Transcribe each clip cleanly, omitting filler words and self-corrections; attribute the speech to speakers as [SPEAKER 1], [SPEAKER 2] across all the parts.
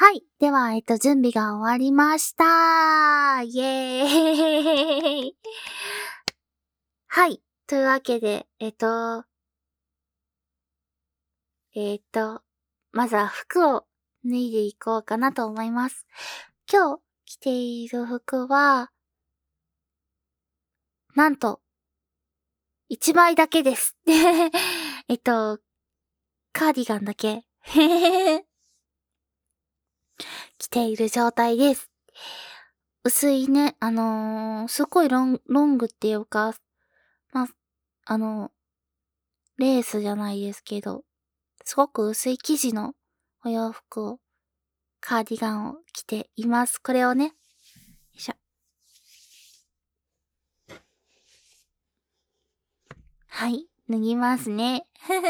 [SPEAKER 1] はい。では、準備が終わりました。イエーイ。はい。というわけで、まずは服を脱いでいこうかなと思います。今日着ている服は、なんと、1枚だけです。カーディガンだけ着ている状態です。薄いね、すごいロングっていうか、まあ、レースじゃないですけど、すごく薄い生地のお洋服を、カーディガンを着ています。これをね、よいしょ。はい、脱ぎますね。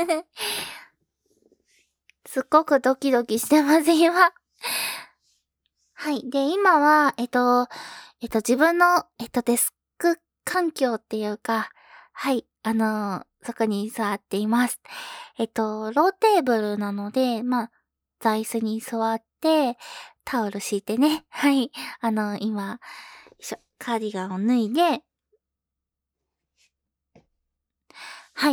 [SPEAKER 1] すっごくドキドキしてます、今。はい。で、今は、自分の、デスク環境っていうか、はい、そこに座っています。ローテーブルなので、まあ、座椅子に座って、タオル敷いてね、はい、今、カーディガンを脱いで、はい、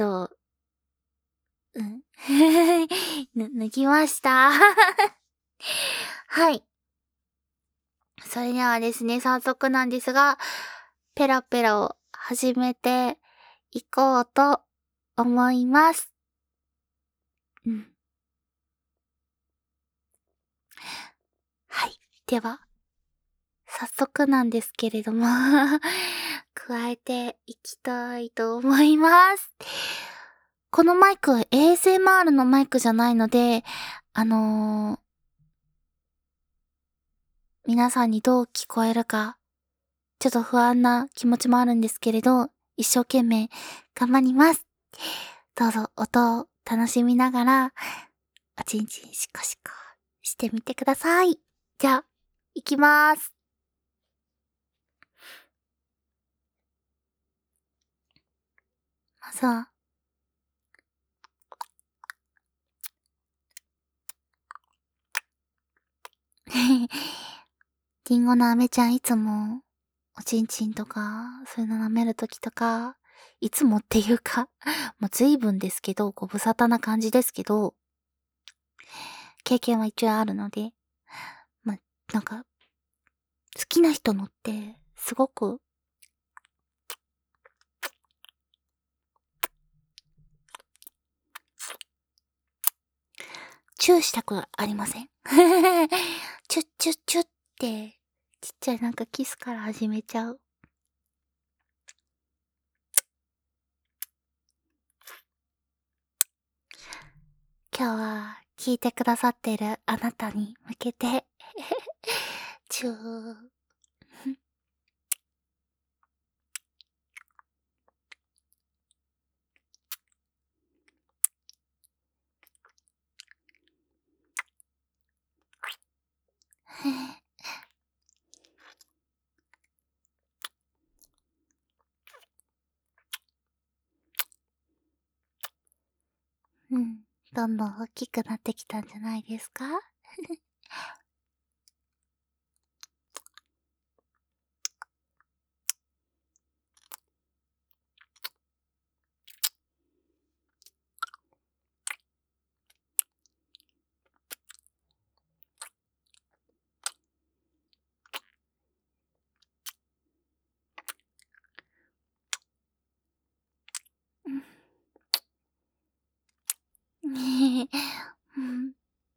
[SPEAKER 1] うん。脱ぎました。はい。それではですね、早速なんですが、ペラペラを始めていこうと思います。うん。はい。では、早速なんですけれども加えていきたいと思います。このマイク、ASMR のマイクじゃないので、あのー皆さんにどう聞こえるか、ちょっと不安な気持ちもあるんですけれど、一生懸命頑張ります。どうぞ音を楽しみながら、おちんちんシコシコしてみてください。じゃあ、いきまーす。まずは、リンゴの飴ちゃんいつも、おちんちんとか、そういうの舐めるときとか、いつもっていうか、もう随分ですけど、ご無沙汰な感じですけど、経験は一応あるので、ま、なんか、好きな人のって、すごく、チューしたくありませんチュッチュッチュッって、ちっちゃいなんかキスから始めちゃう。今日は聞いてくださってるあなたに向けてチュー。うん。どんどん大きくなってきたんじゃないですかねえ。うん。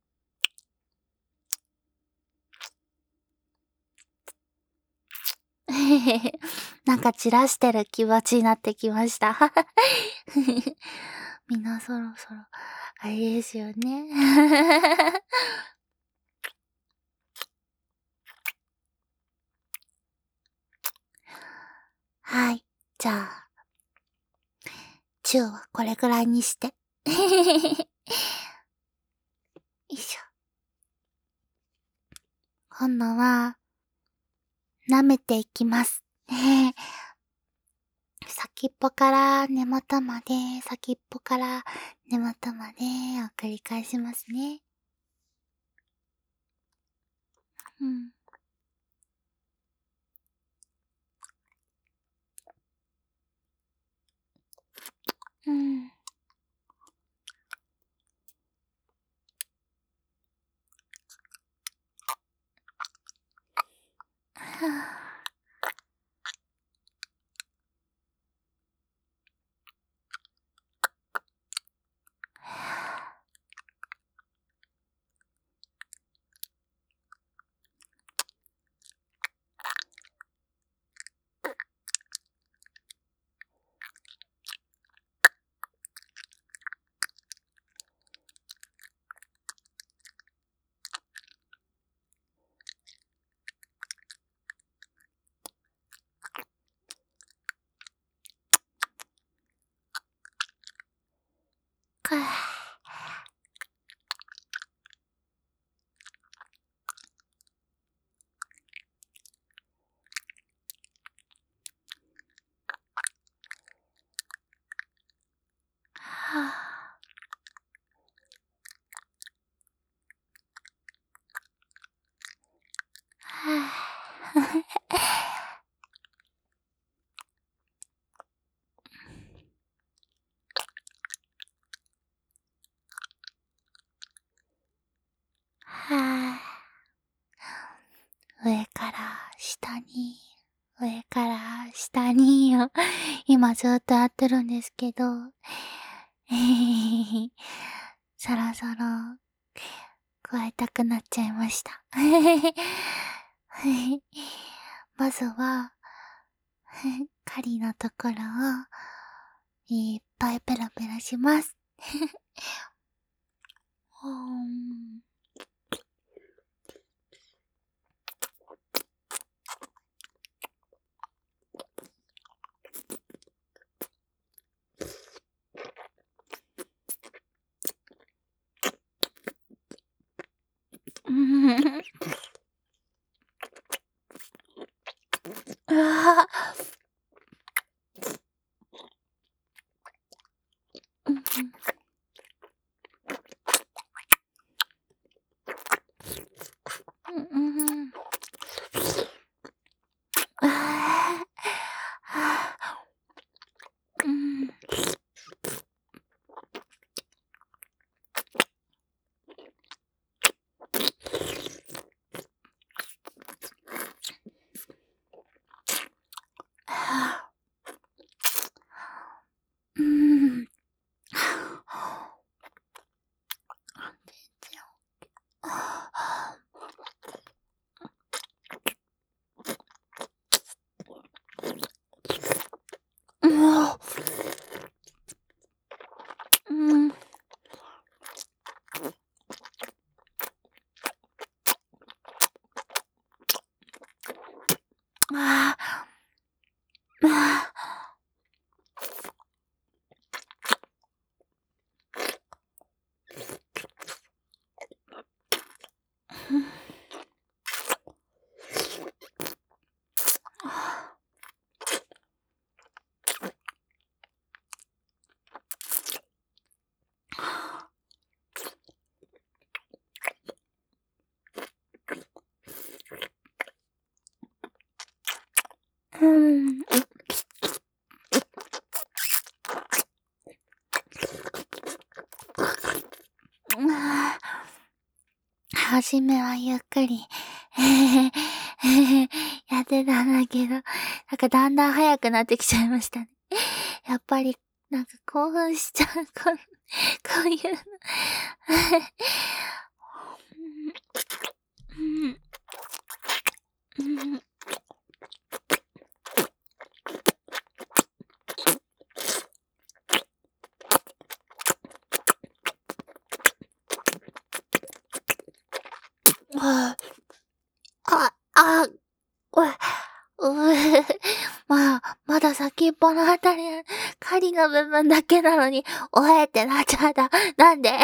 [SPEAKER 1] なんか散らしてる気持ちになってきました。みんなそろそろ、あれですよね。はい。じゃあ、チューはこれぐらいにして。よいしょ。今度は、舐めていきます。先っぽから根元まで、先っぽから根元までを繰り返しますね。 うん。うん。はぁ。はぁ。はぁ。はぁ。上から下に、上から下にを今ずっとやってるんですけど、そろそろ加えたくなっちゃいました。まずは、狩りのところをいっぱいペラペラします。うわはじめはゆっくり、やってたんだけど、だんだん早くなってきちゃいましたね。やっぱり、興奮しちゃう、こういうの。まだ先っぽのあたり、狩りの部分だけなのに、おえってなっちゃった。なんで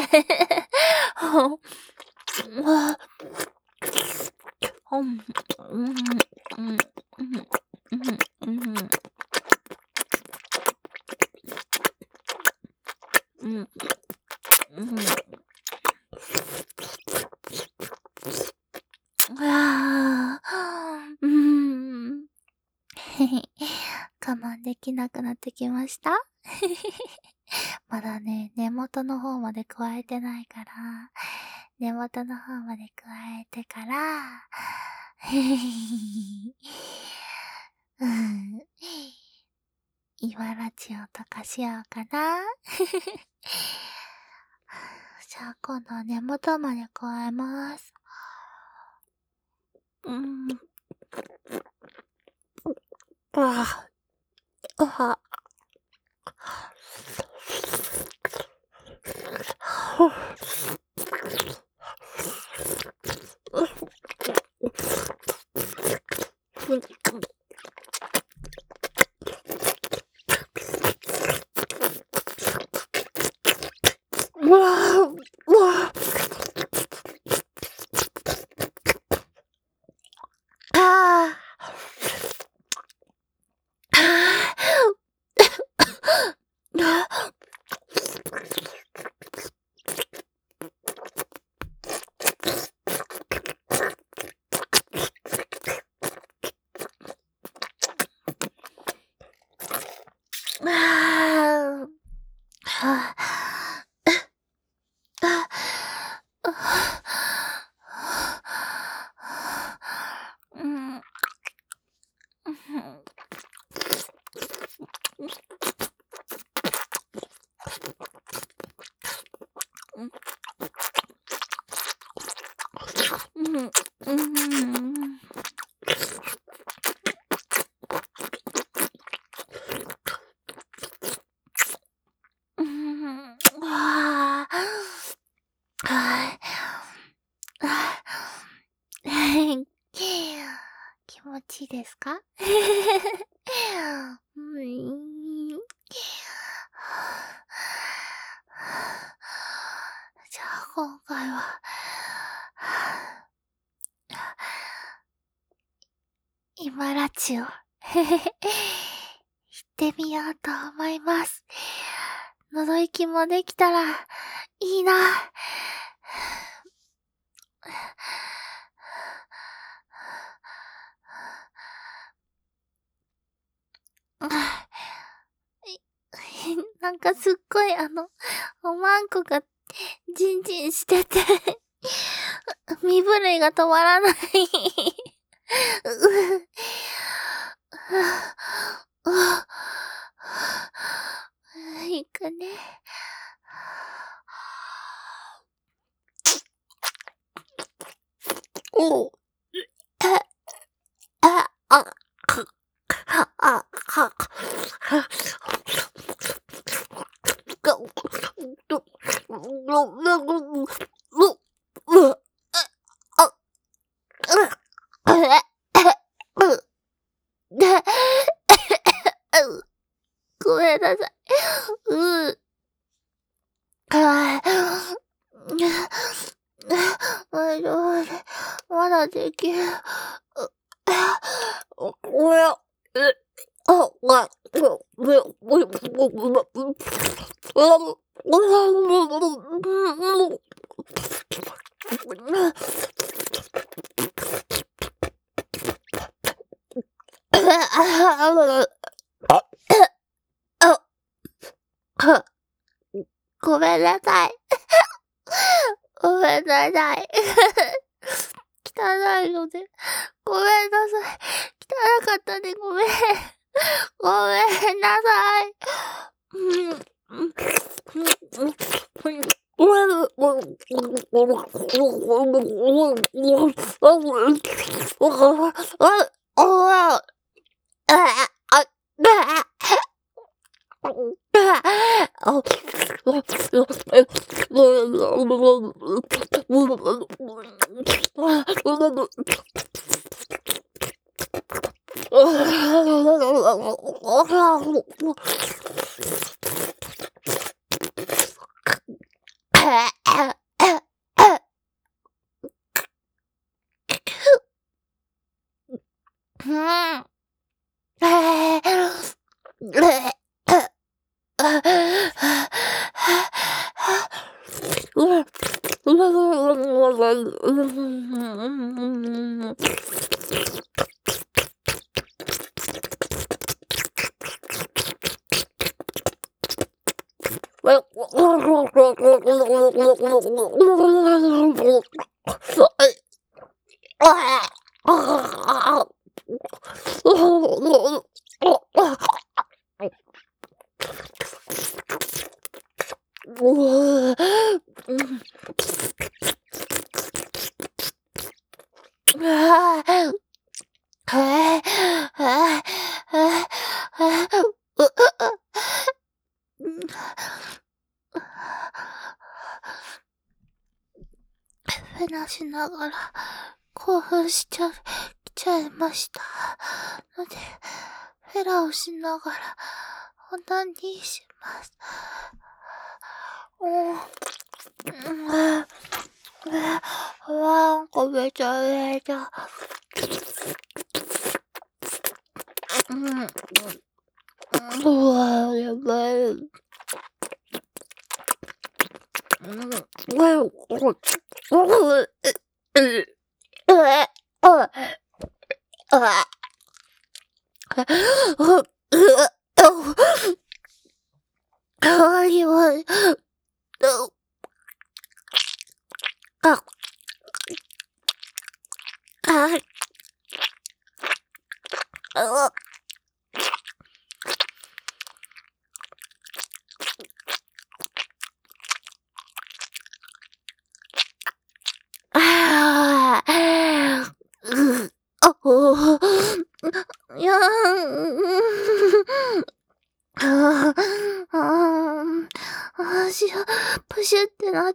[SPEAKER 1] きなくなってきましたまだね、根元の方まで加えてないから、根元の方まで加えてから、うん。今ラジオとかしようかな。じゃあ今度は根元まで加えます。ああ。うわうわあ気持ちいいですかじゃあ今回は、今ラジオ、行ってみようと思います。喉息もできたらいいな。なんかすっごいおまんこがジンジンしてて身震いが止まらないいくね。おう。ごめんなさい。まだできる。ごめんなさい。ごめんなさい。汚いので。ごめんなさい。汚かったね。ごめん。ごめんなさい。 フェラしながら興奮しちゃいました。ので、フェラをしながらオナニーします。なんかめちゃめちゃ。やばい。いやプシュってなって、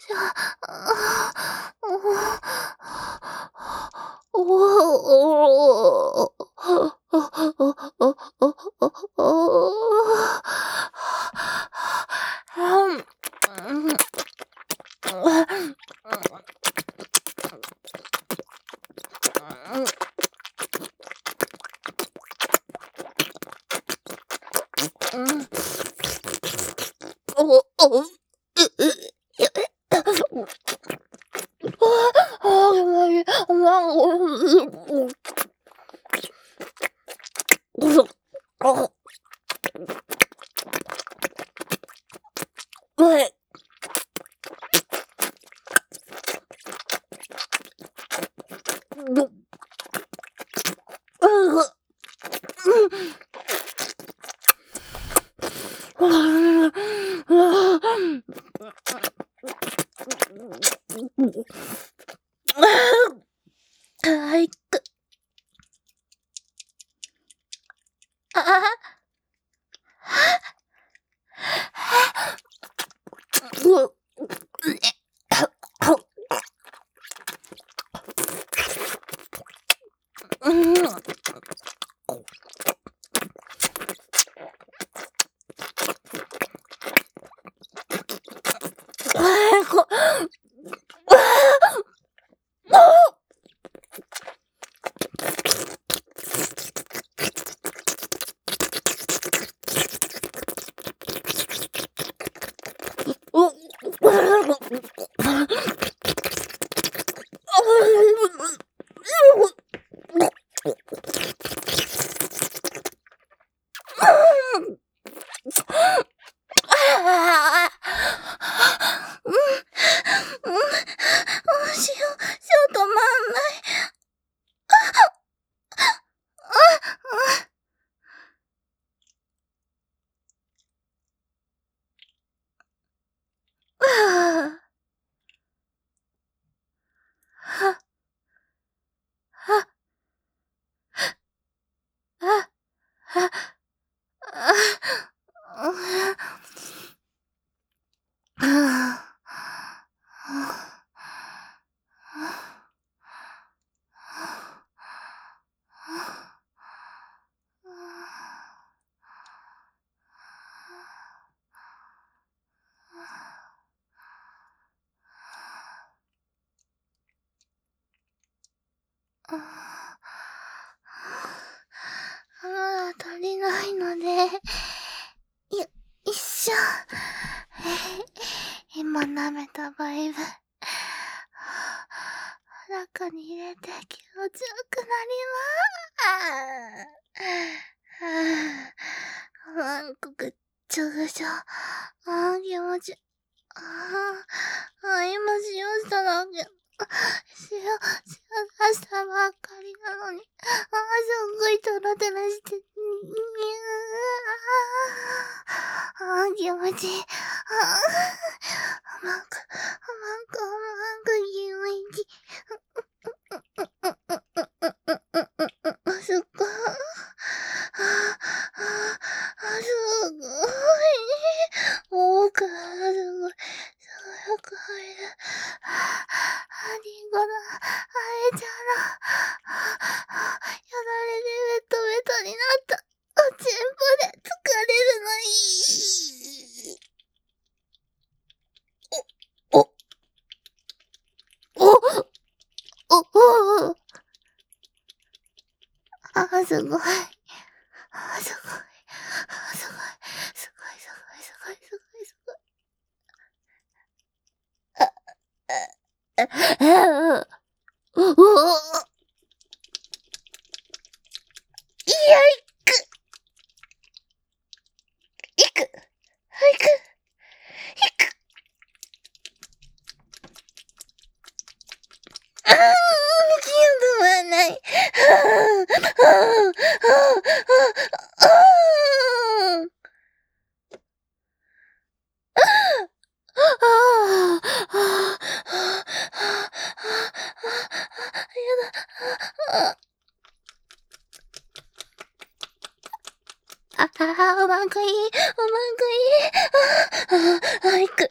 [SPEAKER 1] 止まんない。足りないので、一緒。今舐めたバイブ。中に入れて気持ちよくなります。なんかぐっちょぐちょ。気持ち今しようしただけ。出したばっかりなのに。すごいトロトロして。気持ちいい。うまく気持ちいい。すっごい。すごい。奥がすごい。よく入る。リンゴだ。あれちゃら。やられでベトベトになった。全部で疲れるのいい。お、お、お、すごい。すごい。すごい。すごい。すごい。すごい。いや、行く。気分はない。うまくいい。行く。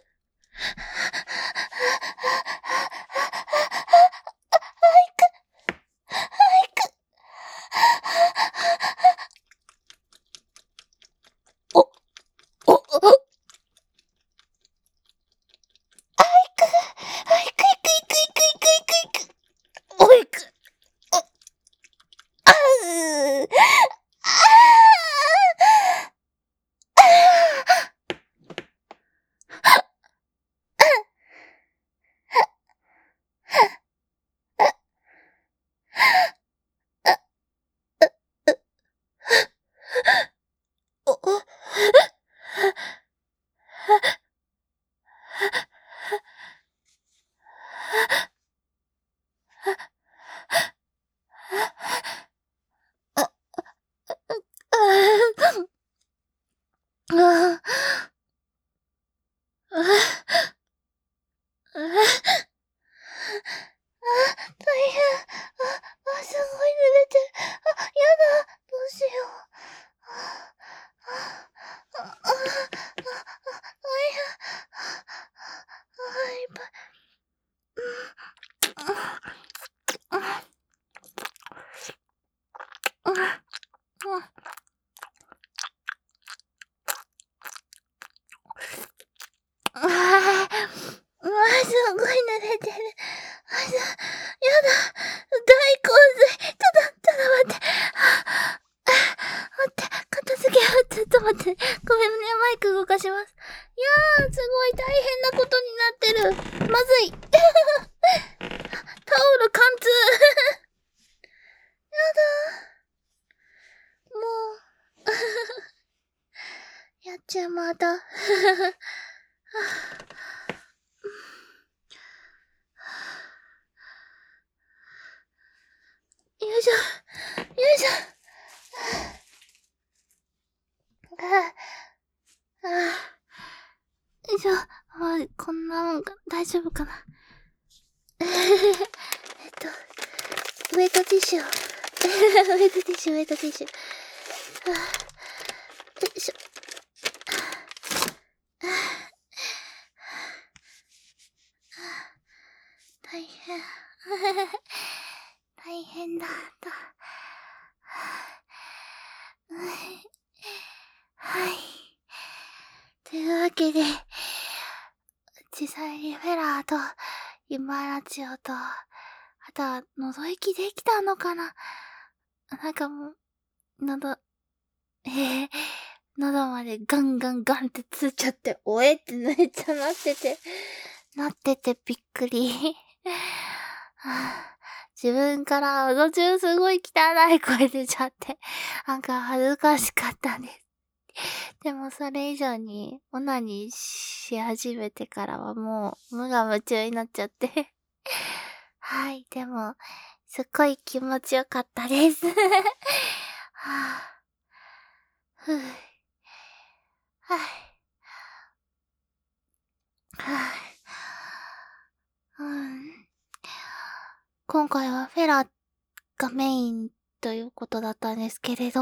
[SPEAKER 1] 大変。すごい濡れてる。やだ。どうしよう。大変。いっぱい。すごい濡れてる。やだ。大洪水。ちょっと待って。片付けよう。ちょっと待って。ごめんね、マイク動かします。いやー、すごい大変なことになってる。まずい。タオル貫通。やだ。もう。やっちゃまだ。よいしょ。よいしょ。こんなもんか、大丈夫かな。ウェットティッシュを。ウェットティッシュ。よいしょ。大変だった。はい。というわけで、実際にフェラーと、イマラチオと、あとは、覗きできたのかな。なんかもう、喉までガンってつっちゃって、おえってめっちゃなっててびっくり。自分から途中すごい汚い声出ちゃって、なんか恥ずかしかったです。 でもそれ以上にオナニーし始めてからはもう無我夢中になっちゃって。はい、でも、すっごい気持ちよかったです。はぁ、ふぅ、はい、はぁ、今回はフェラがメインということだったんですけれど、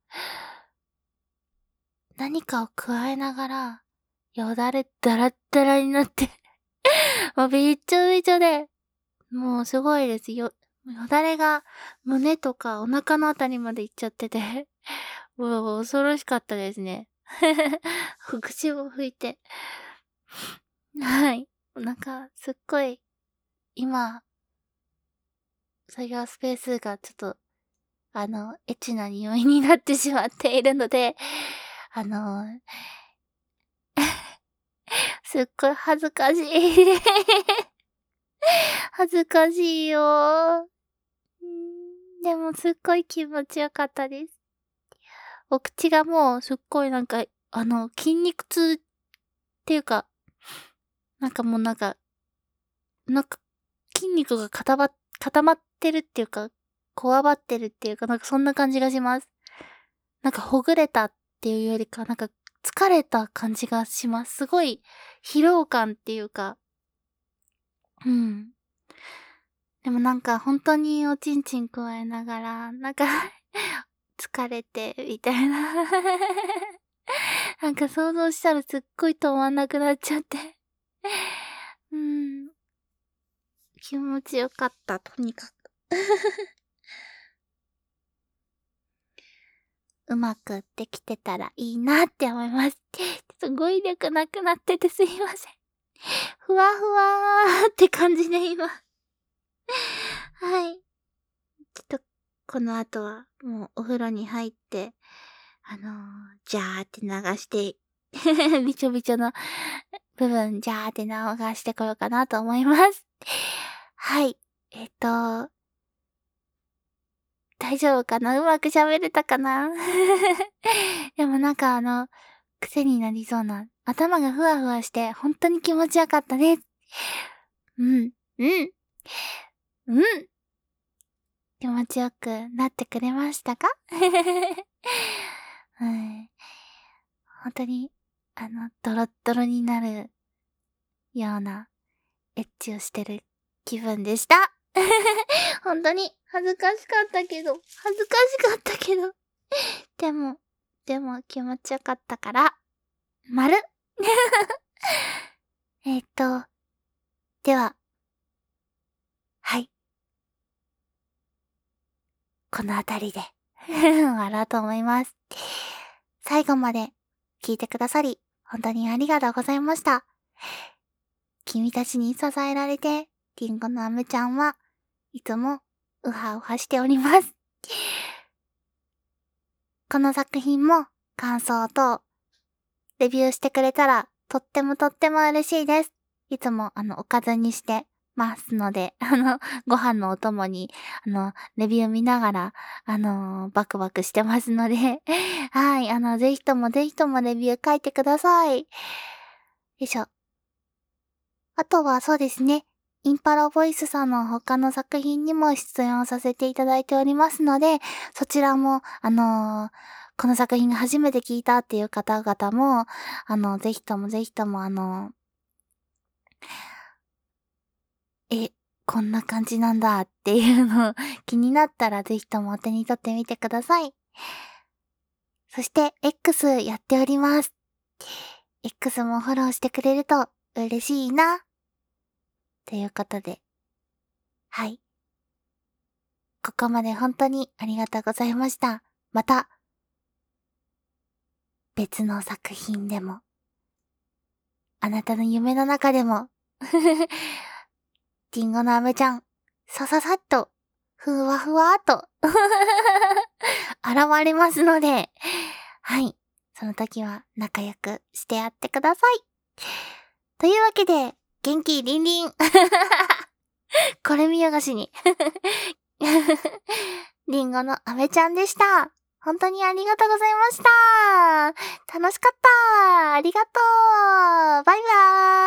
[SPEAKER 1] 何かを加えながら、よだれダラッダラになってもうびっちょびちょで、もうすごいですよ。よだれが胸とかお腹のあたりまで行っちゃってて、もう恐ろしかったですね。口を拭いて。はい。なんか、すっごい、今、作業スペースがちょっと、エッチな匂いになってしまっているので、あの、すっごい恥ずかしい。恥ずかしいよ。でもすっごい気持ちよかったです。お口がもうすっごいなんか、筋肉痛っていうか、なんかもうなんか筋肉が固まってるっていうか、こわばってるっていうか、なんかそんな感じがします。なんかほぐれたっていうよりか、なんか疲れた感じがします。すごい疲労感っていうか、うん。でもなんか本当におちんちん加えながら、なんか疲れて、みたいななんか想像したらすっごい止まんなくなっちゃってうん。気持ちよかった、とにかくうまくできてたらいいなって思います。ちょっと語彙力なくなっててすいません。ふわふわーって感じで今。はい。ちょっと、この後はもうお風呂に入って、ジャーって流してびちょびちょの部分、ジャーって流してこようかなと思います。はい。大丈夫かな、うまく喋れたかなでもなんか癖になりそうな、頭がふわふわして、本当に気持ちよかったです。うん、うん、うん。気持ちよくなってくれましたかうん、本当に、ドロッドロになるようなエッチをしてる気分でした。本当に恥ずかしかったけど、でも、気持ちよかったから、丸では、はい。このあたりで終わろうと思います。最後まで聞いてくださり、本当にありがとうございました。君たちに支えられて、リンゴのアメちゃんはいつもウハウハしております。この作品も感想とレビューしてくれたらとっても嬉しいです。いつもおかずにしてますので、ご飯のお供に、レビュー見ながら、バクバクしてますので、はい、ぜひともレビュー書いてください。よいしょ。あとはそうですね、インパラボイスさんの他の作品にも出演をさせていただいておりますので、そちらも、この作品が初めて聞いたっていう方々も、ぜひともこんな感じなんだっていうの気になったらぜひともお手に取ってみてください。そして、X やっております。X もフォローしてくれると嬉しいな。ということで。はい。ここまで本当にありがとうございました。また、別の作品でも、あなたの夢の中でも、リンゴの飴ちゃん、さささっと、ふわふわっと、現れますので、はい。その時は仲良くしてやってください。というわけで、元気リンリン。これ見よがしに。リンゴの飴ちゃんでした。本当にありがとうございました。 楽しかった。ありがとう。バイバーイ。